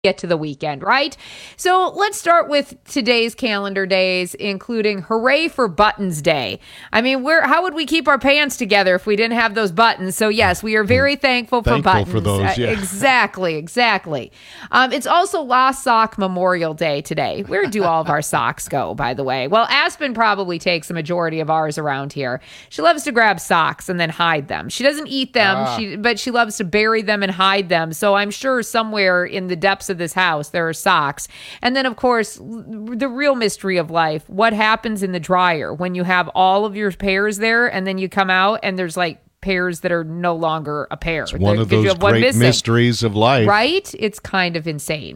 get to the weekend, right? So let's start with today's calendar days, including Hooray for Buttons Day. I mean, how would we keep our pants together if we didn't have those buttons? So yes, we are very thankful for buttons. For those, yeah. Exactly. It's also Lost Sock Memorial Day today. Where do all of our socks go, by the way? Well, Aspen probably takes the majority of ours around here. She loves to grab socks and then hide them. She doesn't eat them, but she loves to bury them and hide them. So I'm sure somewhere in the depths of this house there are socks. And then, of course, the real mystery of life, what happens in the dryer when you have all of your pairs there and then you come out and there's like pairs that are no longer a pair. It's one of those great mysteries of life. Right? It's kind of insane.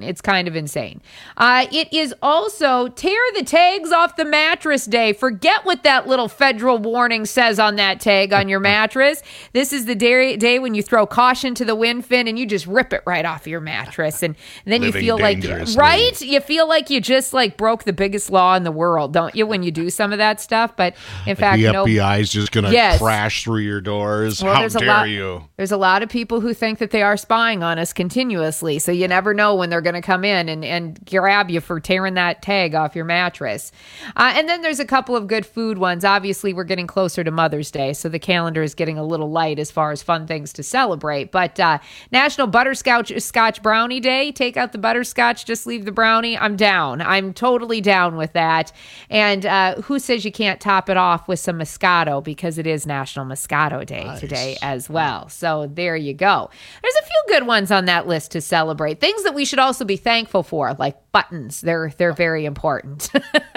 It is also Tear the Tags Off the Mattress Day. Forget what that little federal warning says on that tag on your mattress. This is the day when you throw caution to the wind, Finn, and you just rip it right off your mattress. And then you feel like, right? You feel like you just like broke the biggest law in the world, don't you, when you do some of that stuff? But in fact, the FBI is just going to crash through your doors. Well, how dare you? There's a lot of people who think that they are spying on us continuously, so you never know when they're going to come in and grab you for tearing that tag off your mattress. And then there's a couple of good food ones. Obviously, we're getting closer to Mother's Day, so the calendar is getting a little light as far as fun things to celebrate. But National Butterscotch Brownie Day. Take out the butterscotch, just leave the brownie. I'm down. I'm totally down with that. And who says you can't top it off with some Moscato, because it is National Moscato Day today as well. So there you go. There's a few good ones on that list to celebrate. Things that we should also be thankful for, like buttons. They're very important.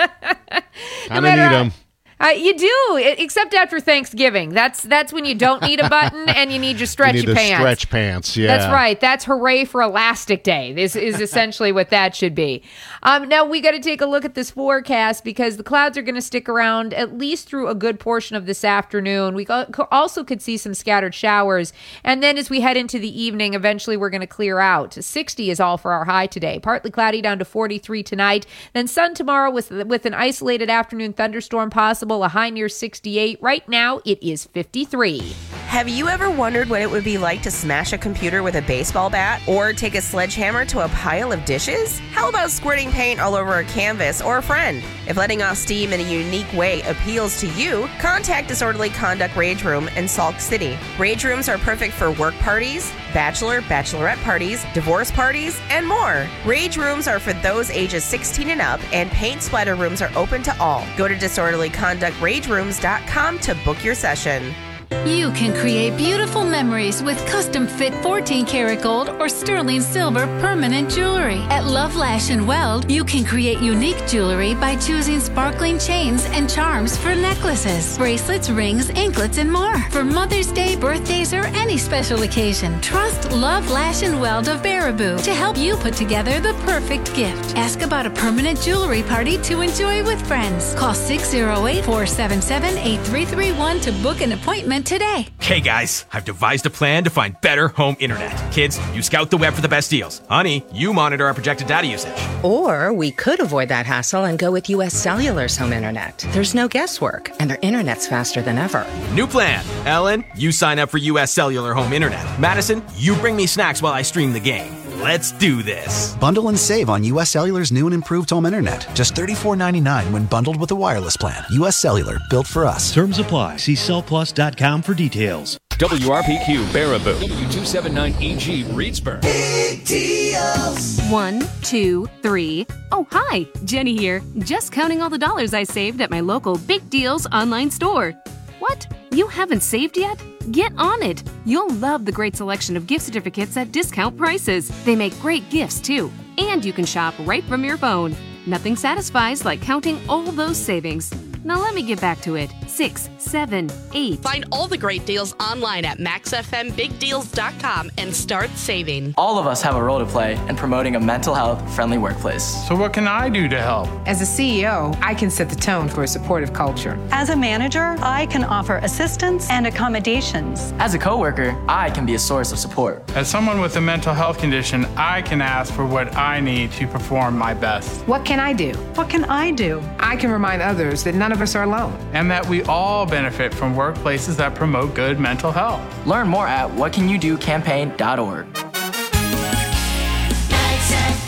I need them. You do, except after Thanksgiving. That's when you don't need a button and you need your stretchy pants. Stretch pants, yeah. That's right. That's Hooray for Elastic Day. This is essentially what that should be. Now we got to take a look at this forecast because the clouds are going to stick around at least through a good portion of this afternoon. We also could see some scattered showers. And then as we head into the evening, eventually we're going to clear out. 60 is all for our high today. Partly cloudy down to 43 tonight. Then sun tomorrow with an isolated afternoon thunderstorm possible. A high near 68. Right now, it is 53. Have you ever wondered what it would be like to smash a computer with a baseball bat or take a sledgehammer to a pile of dishes? How about squirting paint all over a canvas or a friend? If letting off steam in a unique way appeals to you, contact Disorderly Conduct Rage Room in Sauk City. Rage rooms are perfect for work parties, bachelorette parties, divorce parties, and more. Rage rooms are for those ages 16 and up, and paint splatter rooms are open to all. Go to disorderlyconductragerooms.com to book your session. You can create beautiful memories with custom-fit 14-karat gold or sterling silver permanent jewelry. At Love Lash and Weld, you can create unique jewelry by choosing sparkling chains and charms for necklaces, bracelets, rings, anklets, and more. For Mother's Day, birthdays, or any special occasion, trust Love Lash and Weld of Baraboo to help you put together the perfect gift. Ask about a permanent jewelry party to enjoy with friends. Call 608-477-8331 to book an appointment today. Hey guys, I've devised a plan to find better home internet. Kids, you scout the web for the best deals. Honey, you monitor our projected data usage. Or we could avoid that hassle and go with US Cellular's home internet. There's no guesswork, and their internet's faster than ever. New plan. Ellen, you sign up for US Cellular home internet. Madison, you bring me snacks while I stream the game. Let's do this. Bundle and save on US Cellular's new and improved home internet. Just $34.99 when bundled with a wireless plan. US Cellular, built for us. Terms apply. See cellplus.com for details. WRPQ Baraboo. W279EG Reedsburg. Big deals. 1, 2, 3. Oh, hi. Jenny here. Just counting all the dollars I saved at my local Big Deals online store. What? You haven't saved yet? Get on it. You'll love the great selection of gift certificates at discount prices. They make great gifts, too. And you can shop right from your phone. Nothing satisfies like counting all those savings. Now let me get back to it. 6, 7, 8. Find all the great deals online at maxfmbigdeals.com and start saving. All of us have a role to play in promoting a mental health friendly workplace. So what can I do to help? As a CEO, I can set the tone for a supportive culture. As a manager, I can offer assistance and accommodations. As a coworker, I can be a source of support. As someone with a mental health condition, I can ask for what I need to perform my best. What can I do? What can I do? I can remind others that none of us are alone. And that we all benefit from workplaces that promote good mental health. Learn more at whatcanyoudocampaign.org.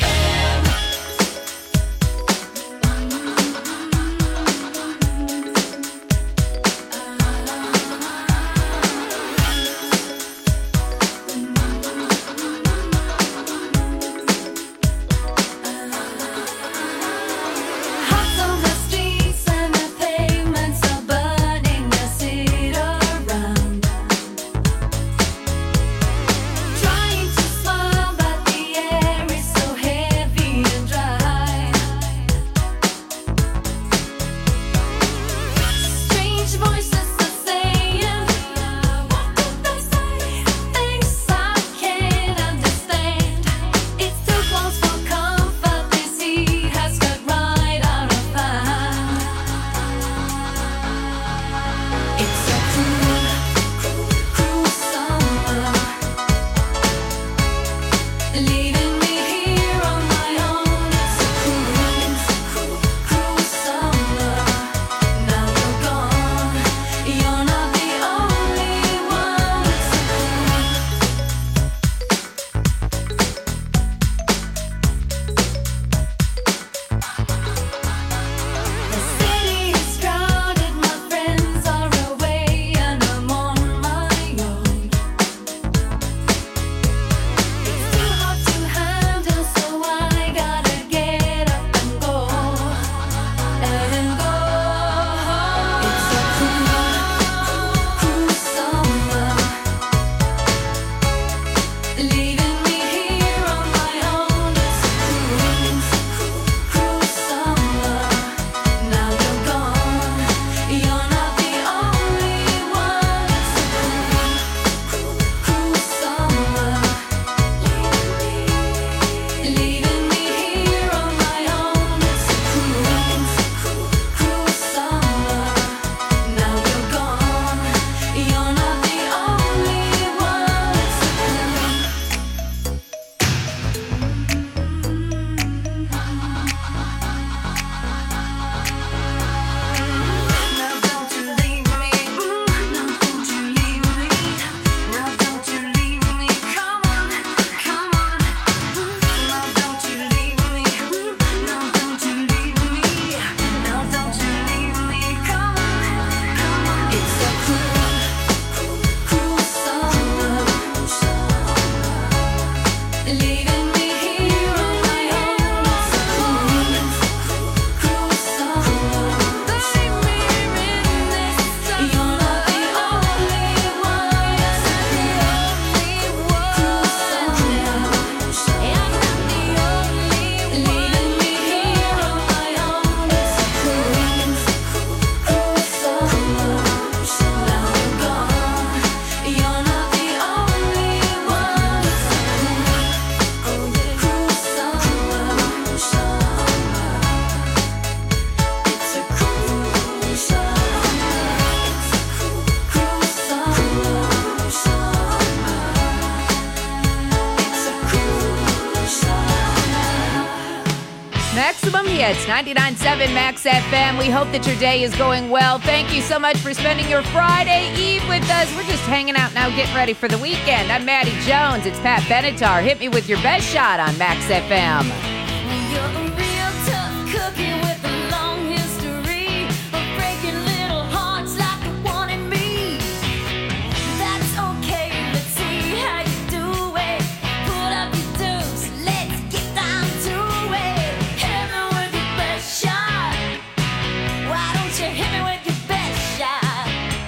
Maximum Hits, 99.7 Max FM. We hope that your day is going well. Thank you so much for spending your Friday Eve with us. We're just hanging out now, getting ready for the weekend. I'm Maddie Jones. It's Pat Benatar. Hit me with your best shot on Max FM. You're a real tough cookie with a long history of breaking little hearts like the one in me. That's okay, let's see how you do it. Pull up your dukes, let's get down to it. Hit me with your best shot. Why don't you hit me with your best shot?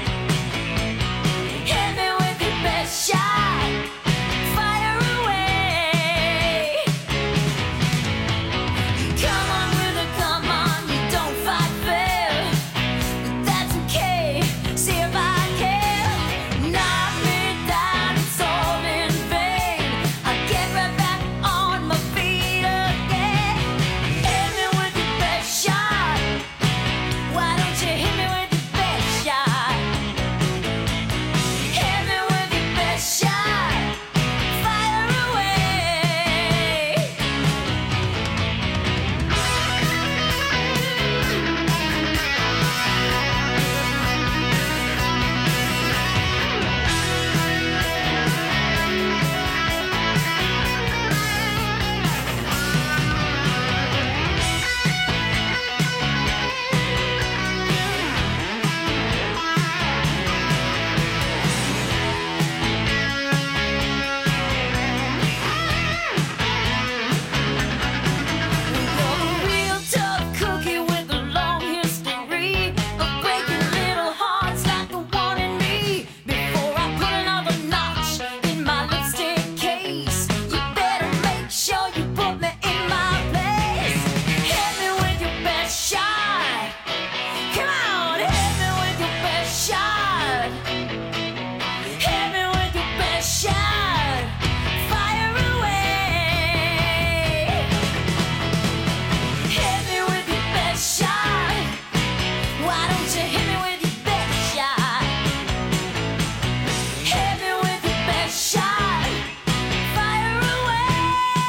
Hit me with your best shot. Fire away. Come on with a come on, you don't fight fair. But that's okay, see if I can. Knock me down, it's all in vain. I'll get right back on my feet again. Hit me with your best shot. Why don't you hit me with your best shot? Hit me with your best shot. Fire away. You're a real tough cookie with a long history of breaking little hearts like the one in me. Before I put another notch in my lipstick case, you better make sure you put me in my place. Hit me with your best shot. Come on, hit me with your best shot. Hit me with your best shot. Fire away. Hit me with your best shot. Why don't you hit me with your best shot? Hit me with your best shot. Fire away.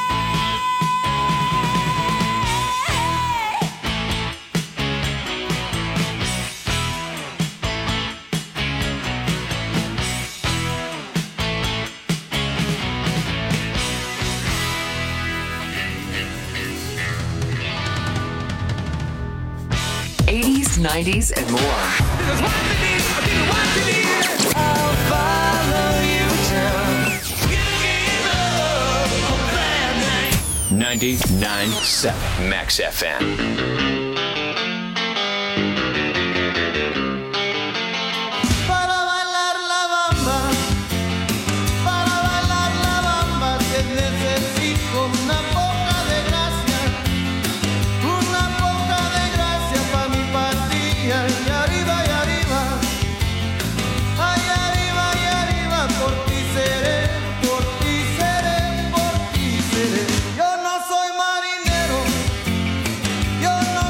'80s, '90s, and more. 99.7 Max FM. Para bailar la bamba, te necesito una poca de gracia pa' mi patilla. Y arriba, y arriba, por ti seré. Yo no soy marinero, yo no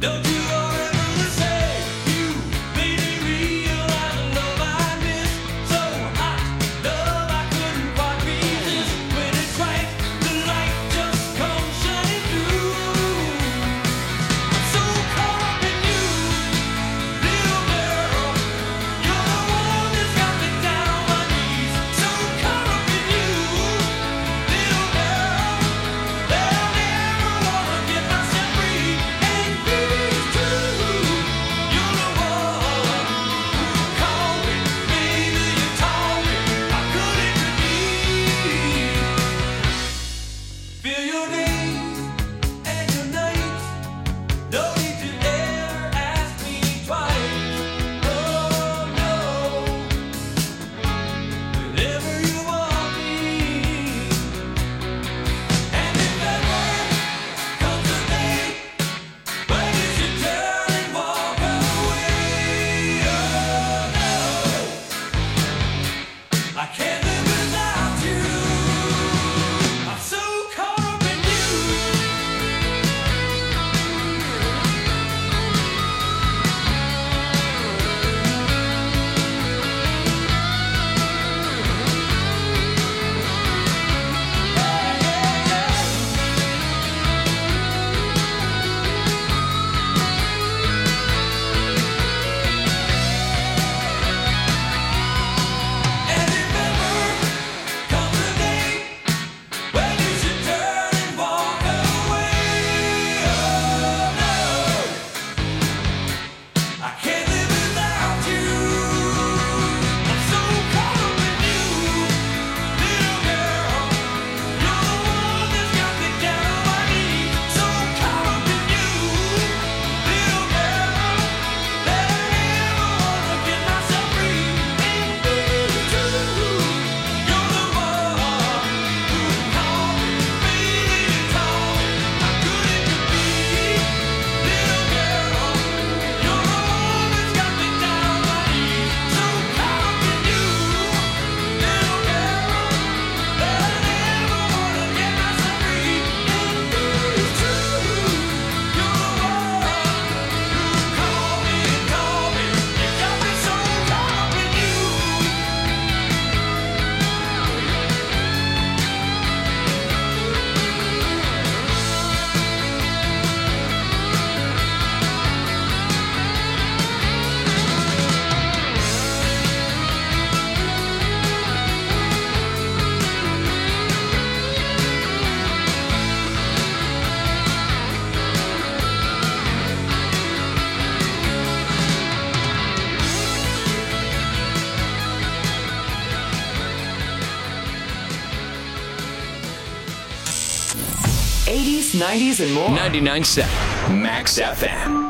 80s, 90s, and more. 99.7 Max FM.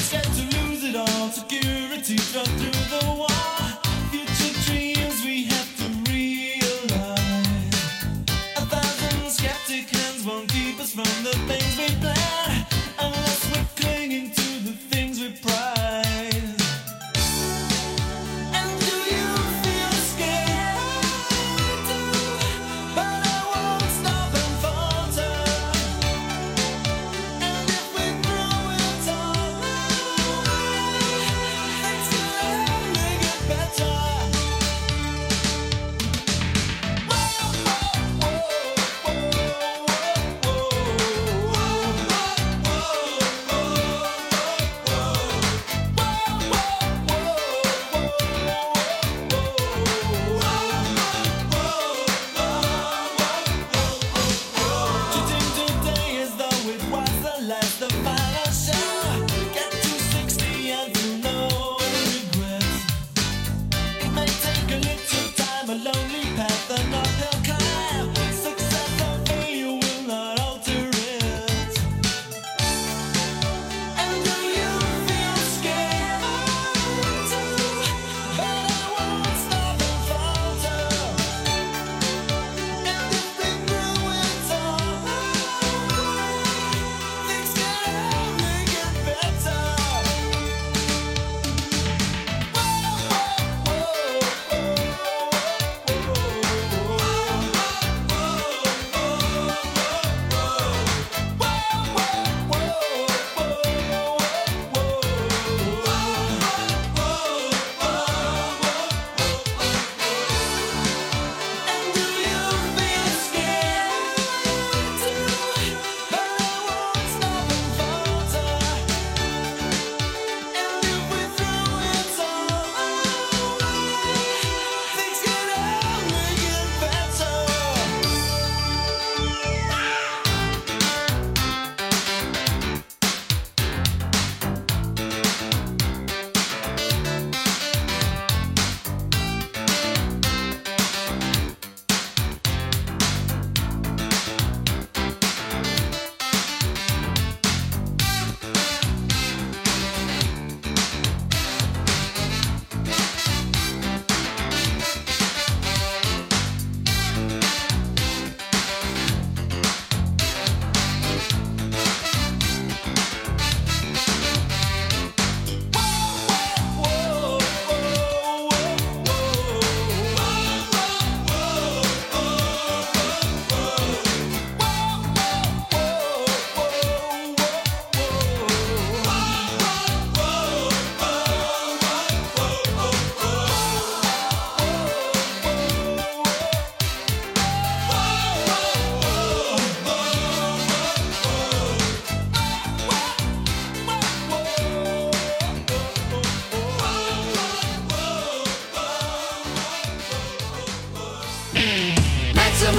Security struck through the wall. Future dreams we have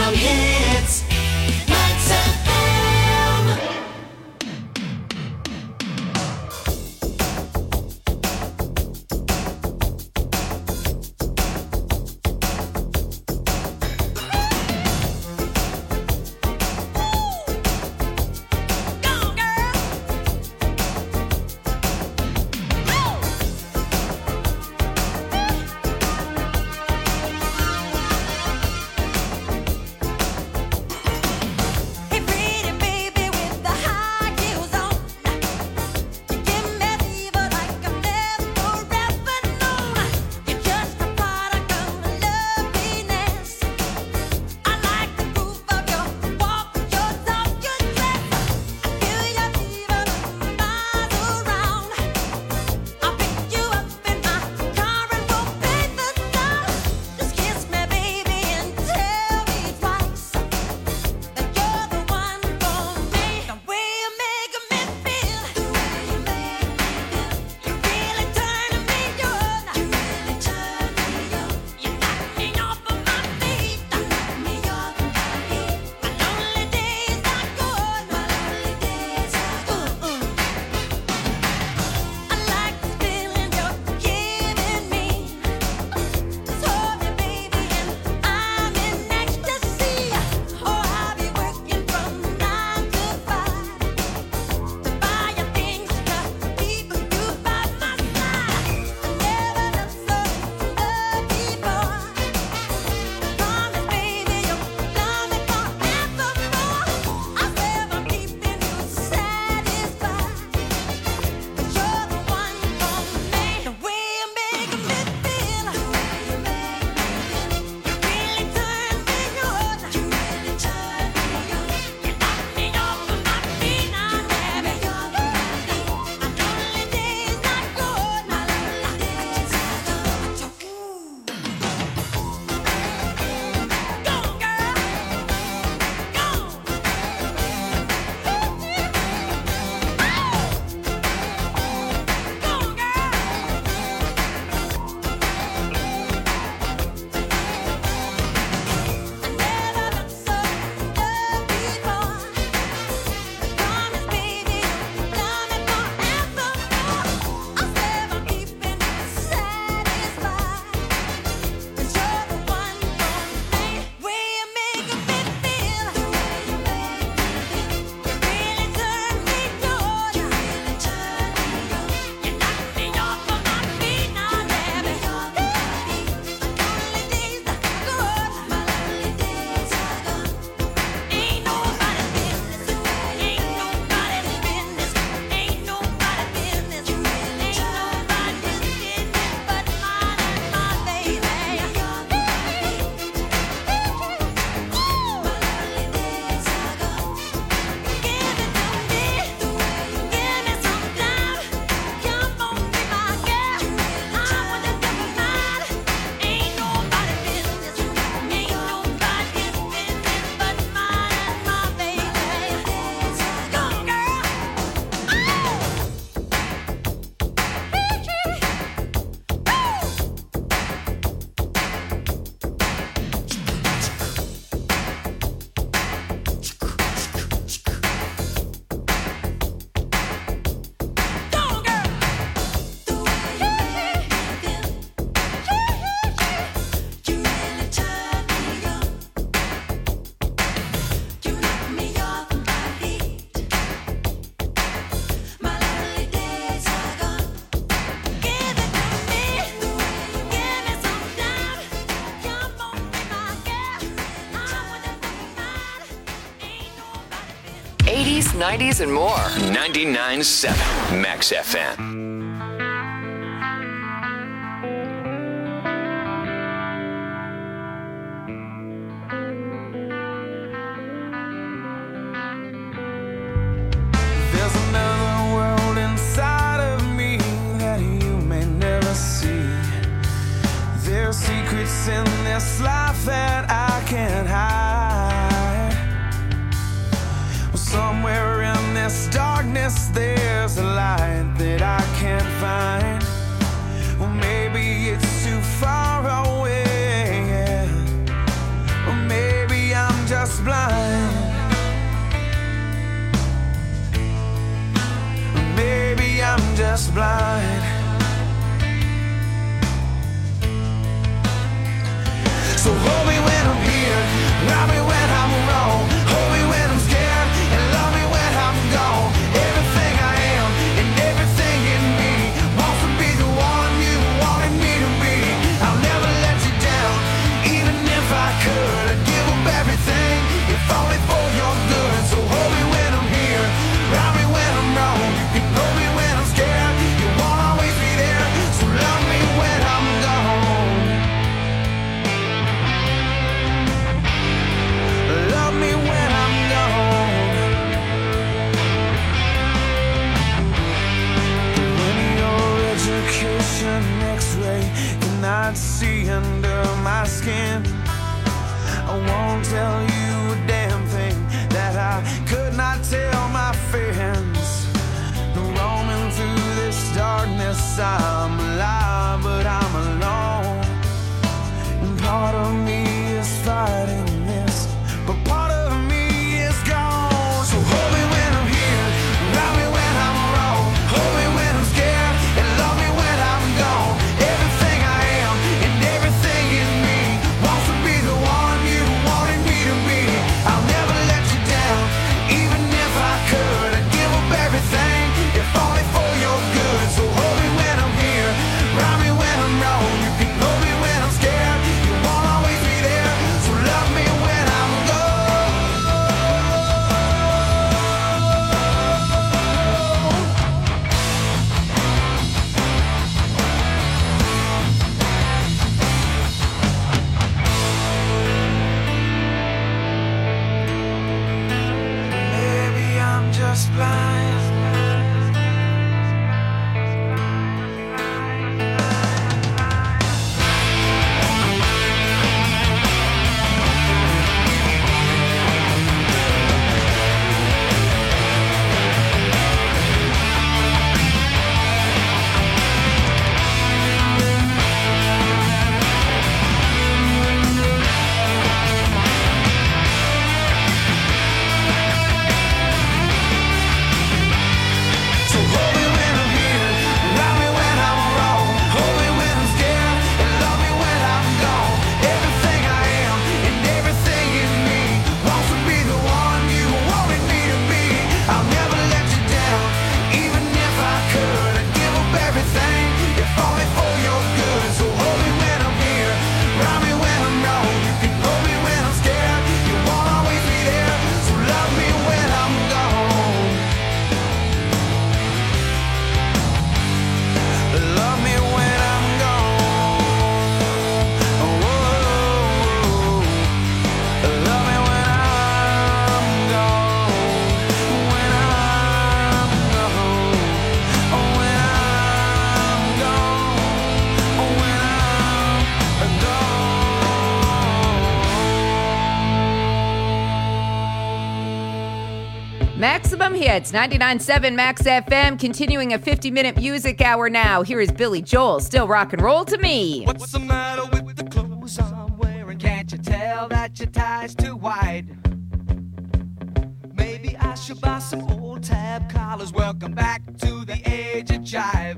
Maximum hits. Max FM. '80s, '90s, and more. 99.7 Max FM. Secrets in this life that I can't hide. Well, somewhere in this darkness there's a light that I can't find. Well, maybe it's too far away, yeah. Or maybe I'm So hold me when I'm here, love me when I'm wrong, hold me when I'm scared, and love me when I'm gone. Everything I am and everything in me wants to be the one you wanted me to be. I'll never let you down, even if I could. I'd give up everything, if only for your good. So hold me when I'm here, love me when I'm wrong. You can hold me when I'm scared, you won't always be there. So love me when I'm gone. Love me when I'm gone. When your education X-ray cannot see under my skin, I won't tell you a damn thing that I could not tell my friends. Roaming through this darkness, I'm alive, but I'm alone. And part of me is fighting this, but part of me is gone. So hold me when I'm here, love me when I'm wrong, hold me when I'm scared, and love me when I'm gone. Everything I am and everything in me wants to be the one you wanted me to be. I'll never let you down, even if I could. I'd give up everything, if only for your good. So hold me when I'm here, love me when I'm wrong. You can hold me when I'm scared, you won't always be there. So love me when I'm gone. Maybe I'm just blind. So hold me when I'm here, love me when I'm wrong, hold me when I'm scared, and love me when I'm gone. Everything I am and everything in me wants to be the one you wanted me to be. I'll never let you down, even if I could. I'd give up everything, if only for your good. So hold me when I'm here, love me when I'm wrong. You can hold me when I'm scared, you won't always be there. So love me when I'm gone. Love me when I'm gone. Oh, love me when I'm gone. When I'm gone. Oh, when I'm gone. Oh, when I'm gone. Maximum Hits, 99.7 Max FM, continuing a 50-minute music hour now. Here is Billy Joel, Still Rock and Roll to Me. What's the matter with the clothes I'm wearing? Can't you tell that your tie's too wide? Maybe I should buy some old tab collars. Welcome back to the age of jive.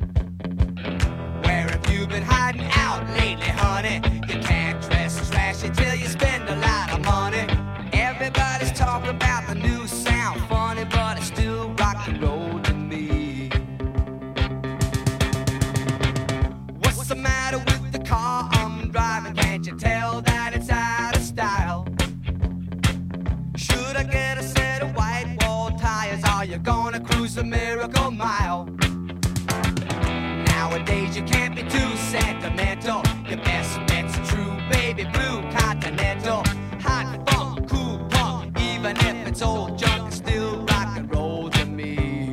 Where have you been hiding out lately, honey? You can't dress trashy till you spend a lot of money. Everybody's talking about the new sound, funny, but it's still rock and roll to me. What's the matter with the car I'm driving? Can't you tell that it's out of style? Should I get a set of white wall tires? Are you gonna cruise a miracle mile? Nowadays you can't be too sentimental. Your best bet's a true baby blue continental. Hot funk, cool punk, even if it's old junk, it's still rock and roll to me.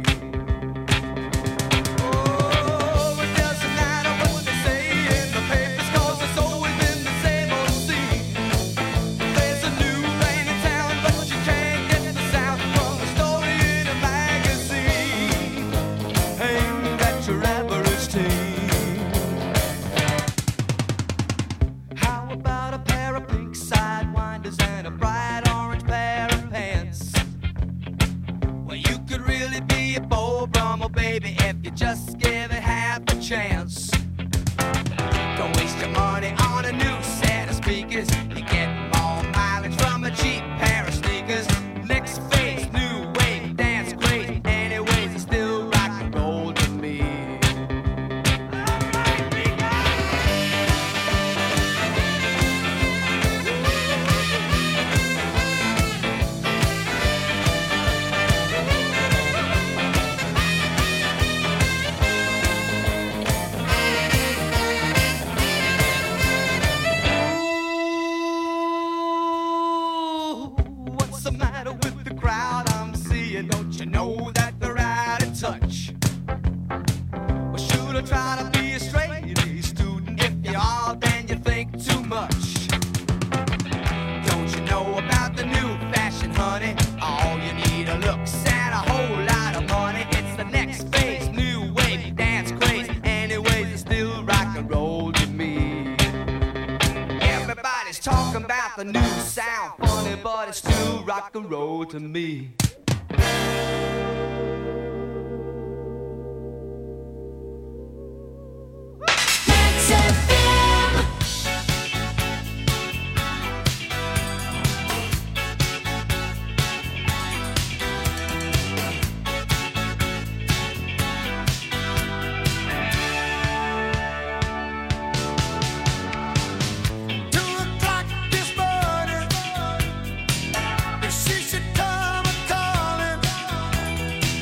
Oh, it doesn't matter what they say in the papers, 'cause it's always been the same old scene. There's a new thing in town, but you can't get the sound from a story in a magazine. Ain't that your average teen? How about a pair of pink sidewinders and a bright orange pair of pants? Well, you could really be a Beau Brummel, baby, if you just give it half a chance. Don't waste your money on a new set of speakers. You get more mileage from a cheap pair of sneakers. Next phase, new wave, dance crazy. Anyways, it's still rock and roll to me. What's the matter with the crowd I'm seeing? Don't you know that they're out of touch? Well, should I try to be a straight A student? If you are, then you think too much. Don't you know about the new fashion, honey? All you need are looks and a whole lot of money. It's the next phase, new wave, dance craze. Anyways, it's still rock and roll to me. Everybody's talking about the new sound, funny, but it's still rock and roll to me. She should come a calling.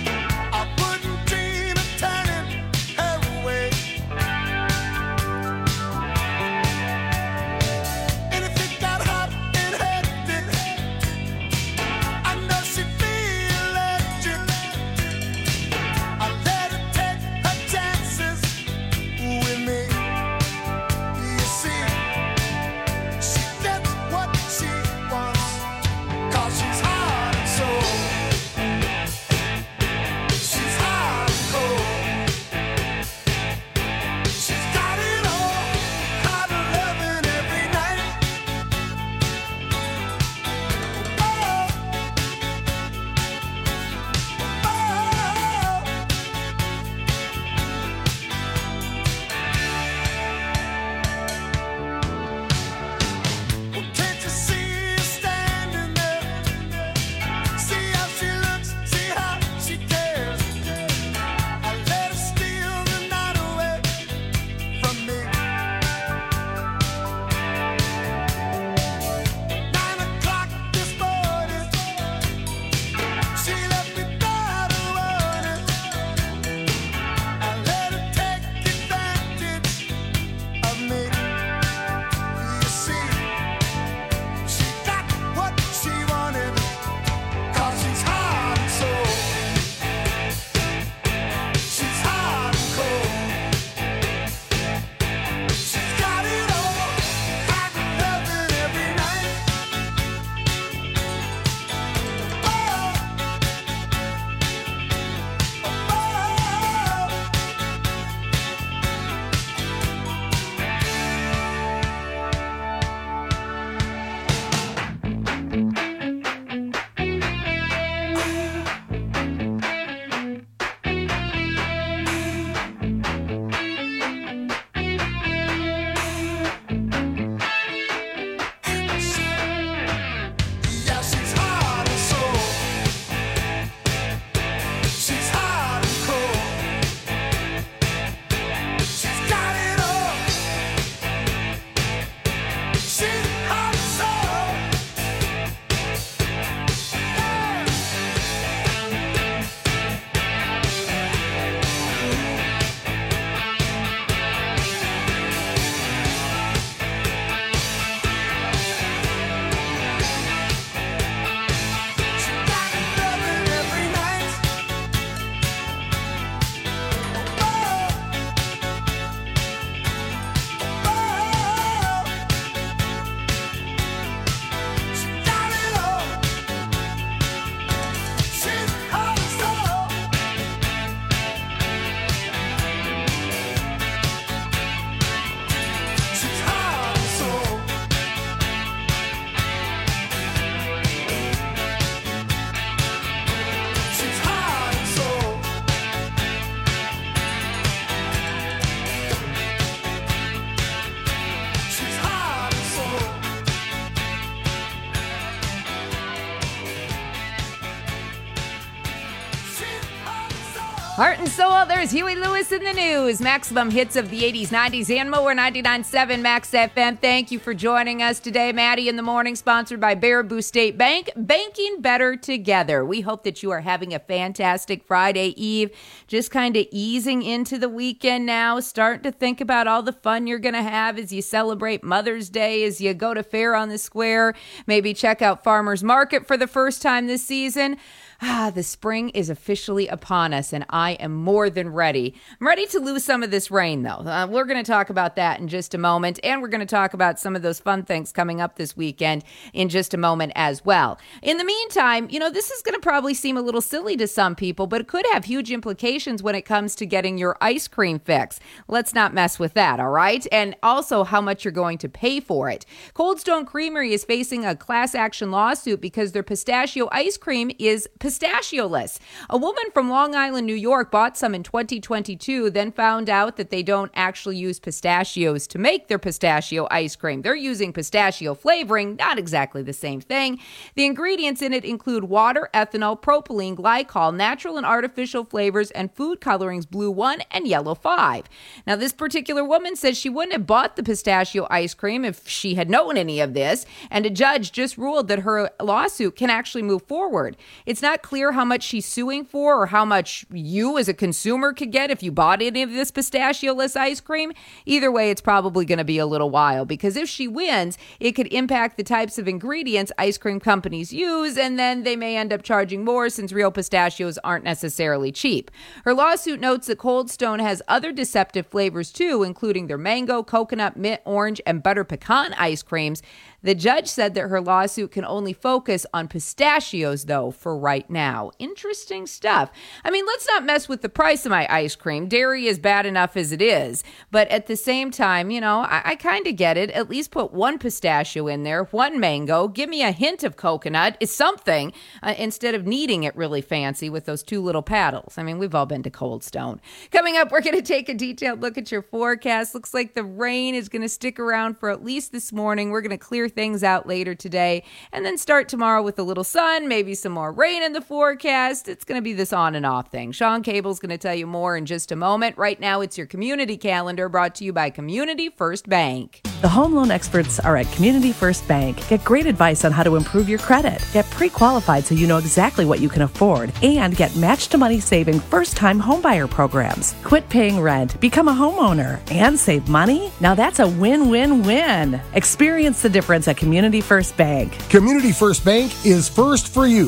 Heart and soul, there's Huey Lewis in the news. Maximum hits of the 80s, 90s, and more. 99.7 Max FM. Thank you for joining us today. Maddie in the Morning, sponsored by Baraboo State Bank. Banking better together. We hope that you are having a fantastic Friday Eve. Just kind of easing into the weekend now. Starting to think about all the fun you're going to have as you celebrate Mother's Day, as you go to Fair on the Square. Maybe check out Farmer's Market for the first time this season. The spring is officially upon us, and I am more than ready. I'm ready to lose some of this rain, though. We're going to talk about that in just a moment, and we're going to talk about some of those fun things coming up this weekend in just a moment as well. In the meantime, this is going to probably seem a little silly to some people, but it could have huge implications when it comes to getting your ice cream fix. Let's not mess with that, all right? And also how much you're going to pay for it. Cold Stone Creamery is facing a class action lawsuit because their pistachio ice cream is pistachioless. A woman from Long Island, New York bought some in 2022, then found out that they don't actually use pistachios to make their pistachio ice cream. They're using pistachio flavoring, not exactly the same thing. The ingredients in it include water, ethanol, propylene, glycol, natural and artificial flavors, and food colorings Blue 1 and Yellow 5. Now, this particular woman says she wouldn't have bought the pistachio ice cream if she had known any of this, and a judge just ruled that her lawsuit can actually move forward. It's not clear how much she's suing for or how much you as a consumer could get if you bought any of this pistachioless ice cream. Either way, it's probably going to be a little while, because if she wins, it could impact the types of ingredients ice cream companies use, and then they may end up charging more since real pistachios aren't necessarily cheap. Her lawsuit notes that Cold Stone has other deceptive flavors too, including their mango, coconut, mint, orange, and butter pecan ice creams. The judge said that her lawsuit can only focus on pistachios, though, for right now. Interesting stuff. I mean, let's not mess with the price of my ice cream. Dairy is bad enough as it is. But at the same time, I kind of get it. At least put one pistachio in there, one mango. Give me a hint of coconut. It's something, instead of needing it really fancy with those two little paddles. I mean, we've all been to Cold Stone. Coming up, we're going to take a detailed look at your forecast. Looks like the rain is going to stick around for at least this morning. We're going to clear things out later today and then start tomorrow with a little sun, maybe some more rain in the forecast. It's going to be this on and off thing. Sean Cable's going to tell you more in just a moment. Right now, it's your community calendar brought to you by Community First Bank. The home loan experts are at Community First Bank. Get great advice on how to improve your credit. Get pre-qualified so you know exactly what you can afford, and get match-to-money saving first-time homebuyer programs. Quit paying rent, become a homeowner, and save money? Now that's a win-win-win. Experience the difference at Community First Bank. Community First Bank is first for you.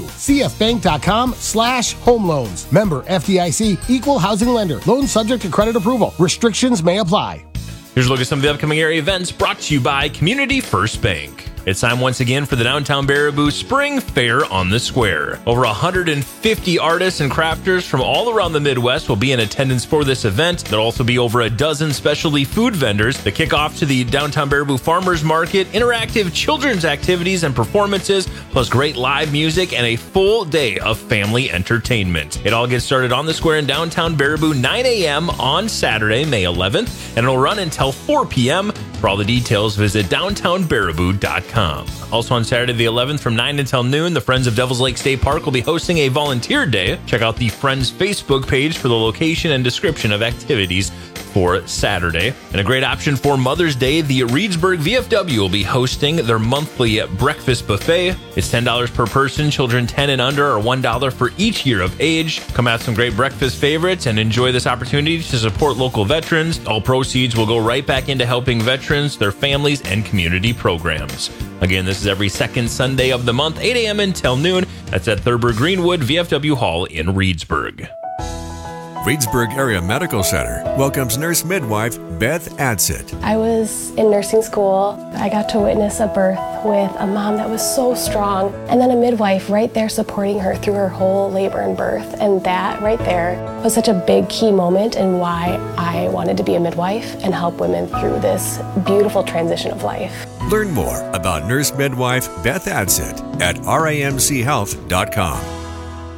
cfbank.com/home loans. Member FDIC, equal housing lender. Loan subject to credit approval. Restrictions may apply. Here's a look at some of the upcoming area events brought to you by Community First Bank. It's time once again for the Downtown Baraboo Spring Fair on the Square. Over 150 artists and crafters from all around the Midwest will be in attendance for this event. There'll also be over a dozen specialty food vendors that kick off to the Downtown Baraboo Farmers Market, interactive children's activities and performances, plus great live music and a full day of family entertainment. It all gets started on the Square in Downtown Baraboo 9 a.m. on Saturday, May 11th, and it'll run until 4 p.m. For all the details, visit downtownbaraboo.com. Also on Saturday the 11th from 9 until noon, the Friends of Devils Lake State Park will be hosting a volunteer day. Check out the Friends Facebook page for the location and description of activities for Saturday. And a great option for Mother's Day, the Reedsburg VFW will be hosting their monthly breakfast buffet. It's $10 per person. Children 10 and under are $1 for each year of age. Come have some great breakfast favorites and enjoy this opportunity to support local veterans. All proceeds will go right back into helping veterans, their families, and community programs. Again, this is every second Sunday of the month, 8 a.m. until noon. That's at Thurber Greenwood VFW Hall in Reedsburg. Reedsburg Area Medical Center welcomes nurse midwife Beth Adsit. I was in nursing school. I got to witness a birth with a mom that was so strong, and then a midwife right there supporting her through her whole labor and birth. And that right there was such a big key moment in why I wanted to be a midwife and help women through this beautiful transition of life. Learn more about nurse midwife Beth Adsit at ramchealth.com.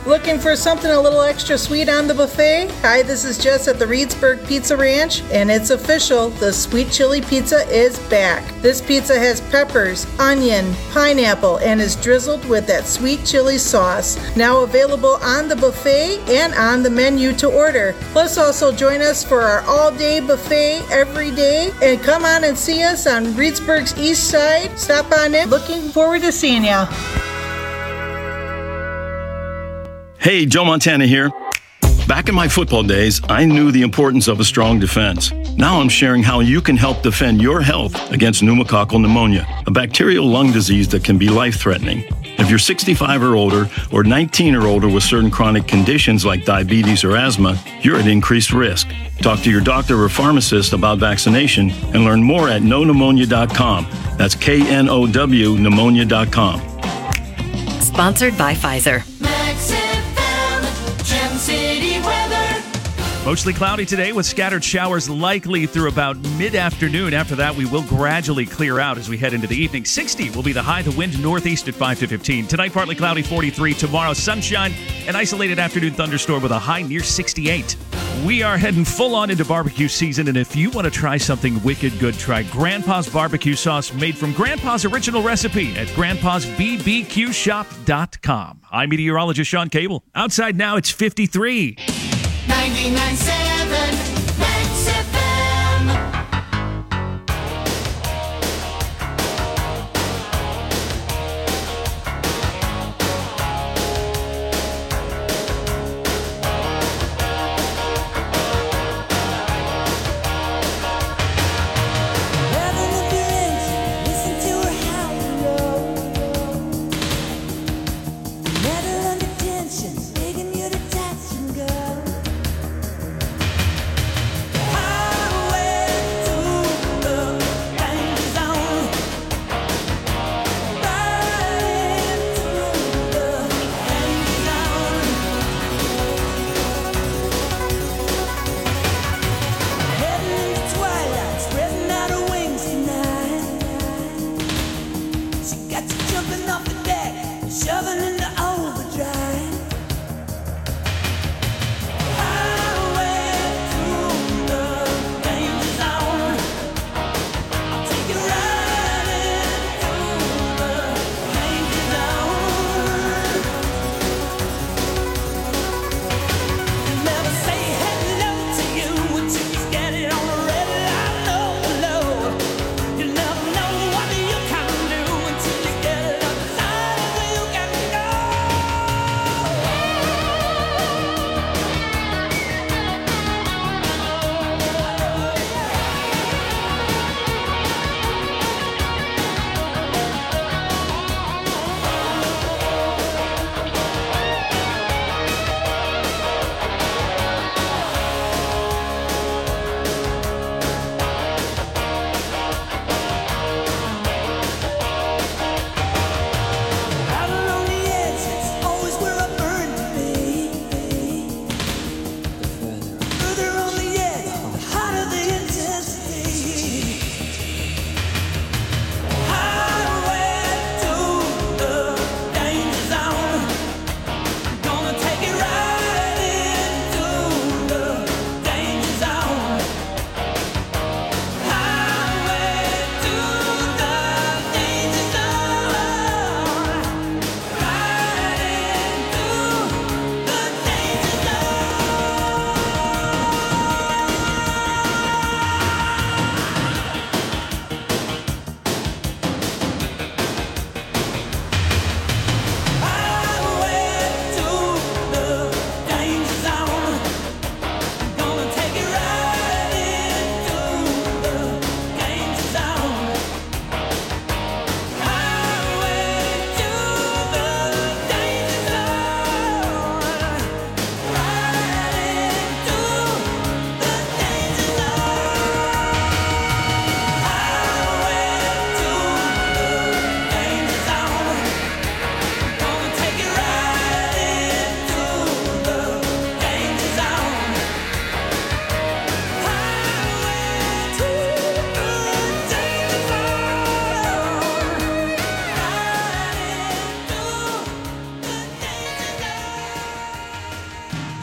Looking for something a little extra sweet on the buffet? Hi, this is Jess at the Reedsburg Pizza Ranch, and it's official. The Sweet Chili Pizza is back. This pizza has peppers, onion, pineapple, and is drizzled with that sweet chili sauce. Now available on the buffet and on the menu to order. Plus, also join us for our all-day buffet every day, and come on and see us on Reedsburg's east side. Stop on in. Looking forward to seeing ya. Hey, Joe Montana here. Back in my football days, I knew the importance of a strong defense. Now I'm sharing how you can help defend your health against pneumococcal pneumonia, a bacterial lung disease that can be life-threatening. If you're 65 or older, or 19 or older with certain chronic conditions like diabetes or asthma, you're at increased risk. Talk to your doctor or pharmacist about vaccination and learn more at knowpneumonia.com. That's KNOW pneumonia.com. Sponsored by Pfizer. Mostly cloudy today with scattered showers likely through about mid-afternoon. After that, we will gradually clear out as we head into the evening. 60 will be the high, the wind northeast at 5 to 15. Tonight, partly cloudy, 43. Tomorrow, sunshine, an isolated afternoon thunderstorm with a high near 68. We are heading full on into barbecue season, and if you want to try something wicked good, try Grandpa's barbecue sauce made from Grandpa's original recipe at grandpa'sbbqshop.com. I'm meteorologist Sean Cable. Outside now, it's 53. 99.7 Max FM.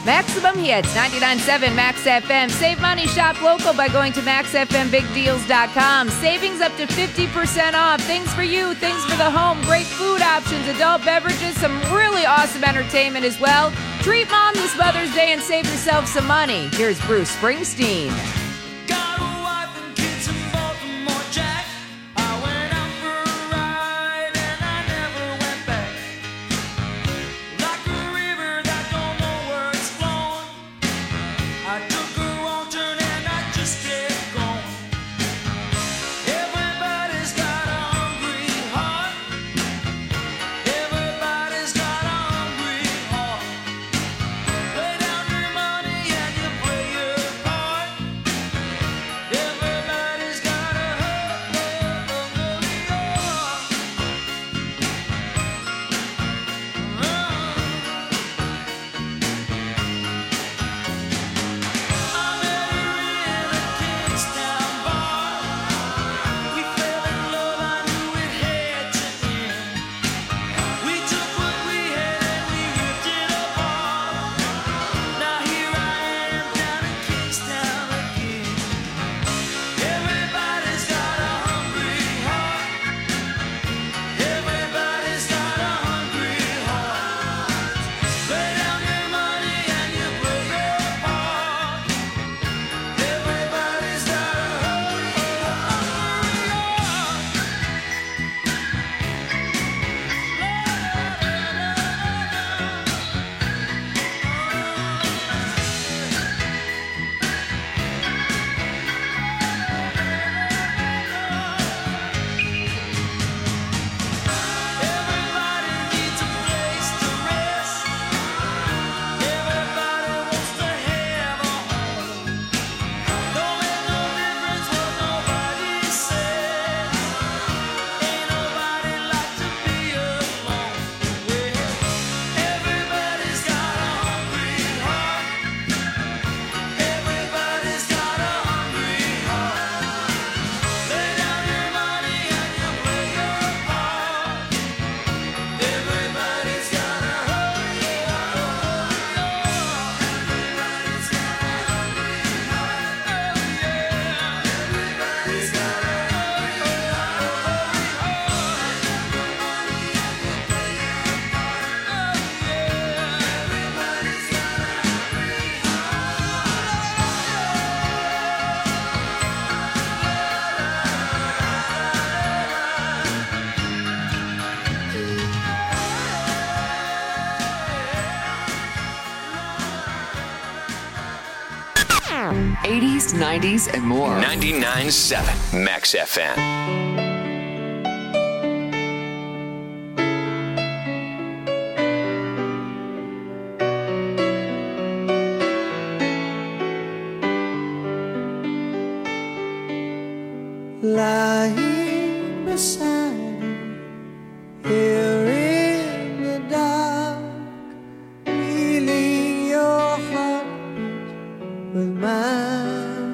Maximum Hits, 99.7 Max FM. Save money, shop local by going to maxfmbigdeals.com. Savings up to 50% off. Things for you, things for the home. Great food options, adult beverages, some really awesome entertainment as well. Treat mom this Mother's Day and save yourself some money. Here's Bruce Springsteen. '80s, '90s, and more. 99.7 Max FM. Lying beside you, here in the dark, feeling your heartbeat with mine.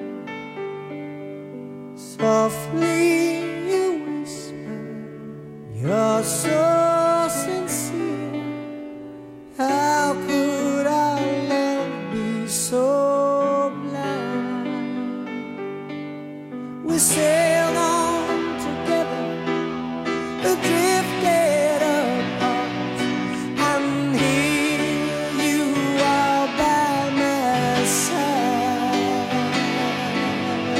Softly you whisper, you're so sincere. How could our love be so blind? We sailed on together, drifted apart, and here you are by my side.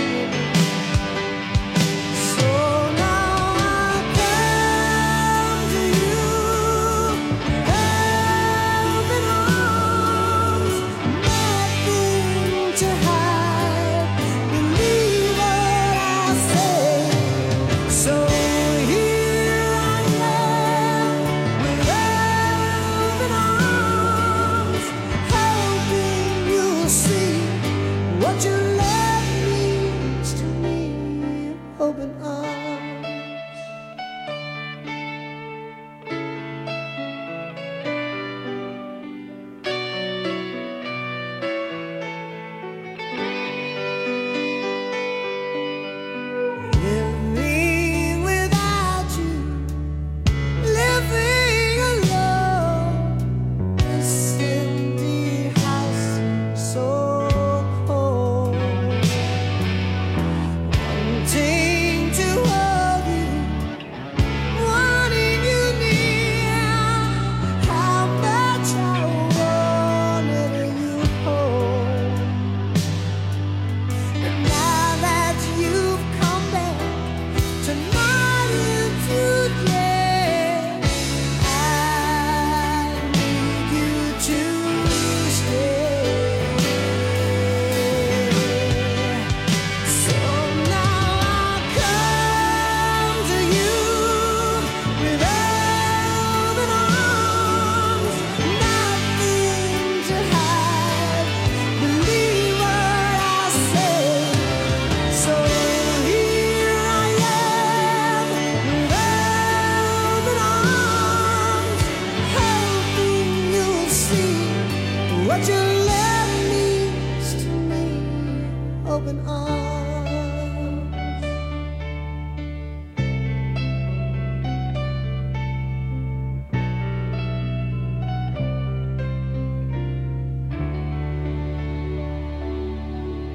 So now I come to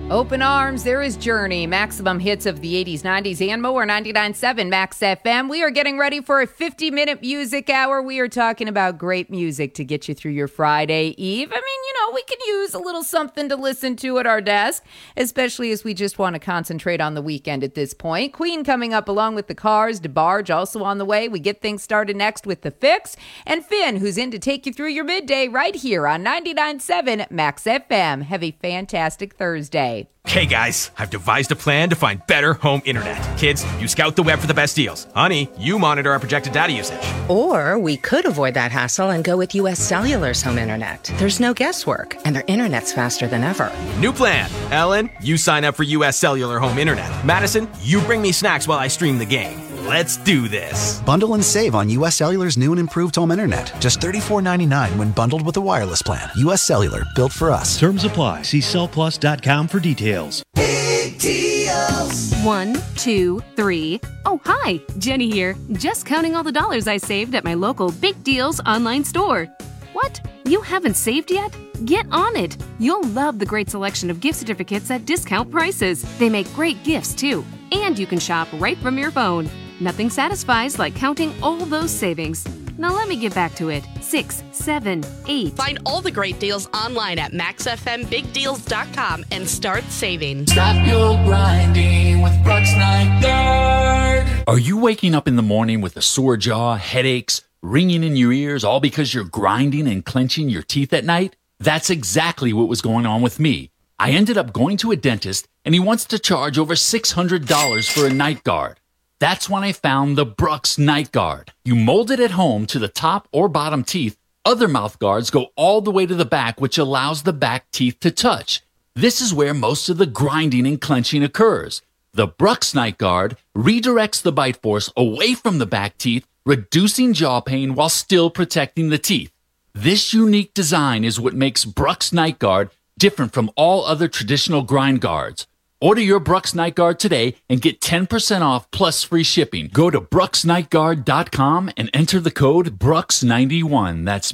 Open arms, there is Journey. Maximum hits of the 80s, 90s, and more. 99.7 Max FM. We are getting ready for a 50-minute music hour. We are talking about great music to get you through your Friday Eve. I mean, we can use a little something to listen to at our desk, especially as we just want to concentrate on the weekend at this point. Queen coming up along with the Cars. DeBarge also on the way. We get things started next with The Fix. And Finn, who's in to take you through your midday right here on 99.7 Max FM. Have a fantastic Thursday. Hey guys, I've devised a plan to find better home internet. Kids, you scout the web for the best deals. Honey, you monitor our projected data usage. Or we could avoid that hassle and go with US Cellular's home internet. There's no guesswork, and their internet's faster than ever. New plan. Ellen, you sign up for US Cellular home internet. Madison, you bring me snacks while I stream the game. Let's do this. Bundle and save on US Cellular's new and improved home internet. Just $34.99 when bundled with a wireless plan. US Cellular, built for us. Terms apply. See cellplus.com for details. Big deals. 1, 2, 3. Oh, hi. Jenny here. Just counting all the dollars I saved at my local Big Deals online store. What? You haven't saved yet? Get on it. You'll love the great selection of gift certificates at discount prices. They make great gifts, too. And you can shop right from your phone. Nothing satisfies like counting all those savings. Now let me get back to it. 6, 7, 8. Find all the great deals online at maxfmbigdeals.com and start saving. Stop your grinding with Brooks Night Guard. Are you waking up in the morning with a sore jaw, headaches, ringing in your ears, all because you're grinding and clenching your teeth at night? That's exactly what was going on with me. I ended up going to a dentist, and he wants to charge over $600 for a night guard. That's when I found the Brooks Night Guard. You mold it at home to the top or bottom teeth. Other mouth guards go all the way to the back, which allows the back teeth to touch. This is where most of the grinding and clenching occurs. The Brooks Night Guard redirects the bite force away from the back teeth, reducing jaw pain while still protecting the teeth. This unique design is what makes Brooks Night Guard different from all other traditional grind guards. Order your Brooks Night Guard today and get 10% off plus free shipping. Go to brooksnightguard.com and enter the code BRUX91. That's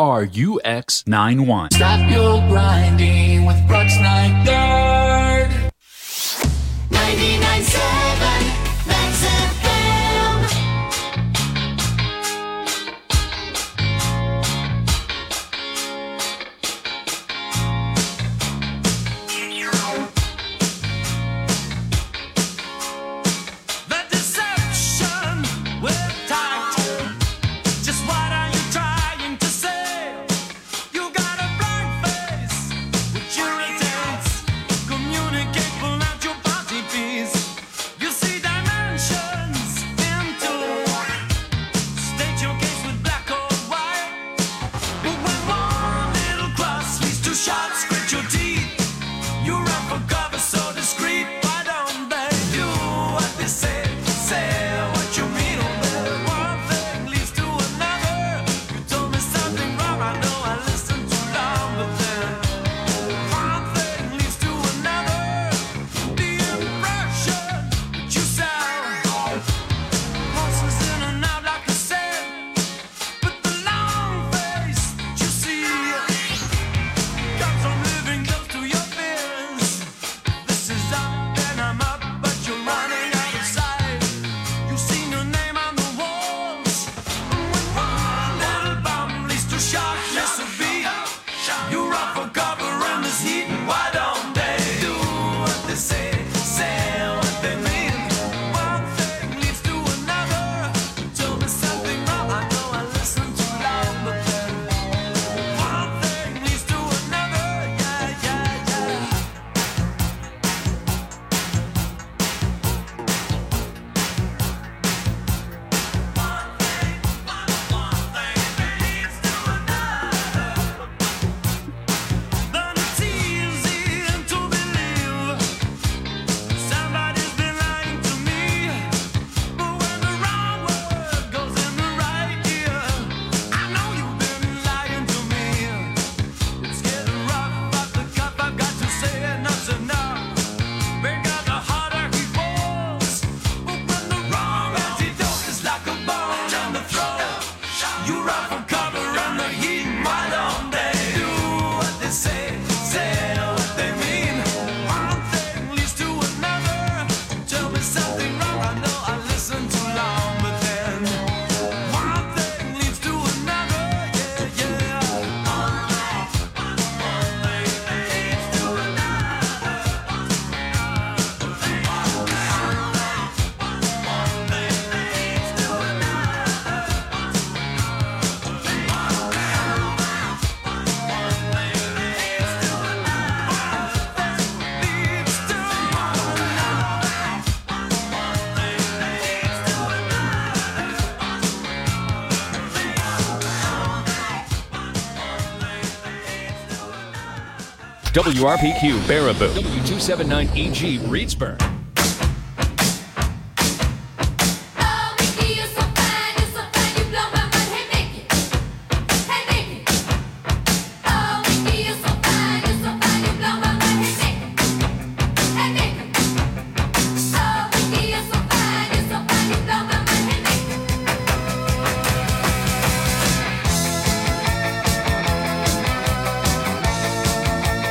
BRUX91. Stop your grinding with Brooks Night Guard. 99.7 Max FM. Communicate, pull out your party piece. You see that WRPQ Baraboo, W279EG Reedsburg.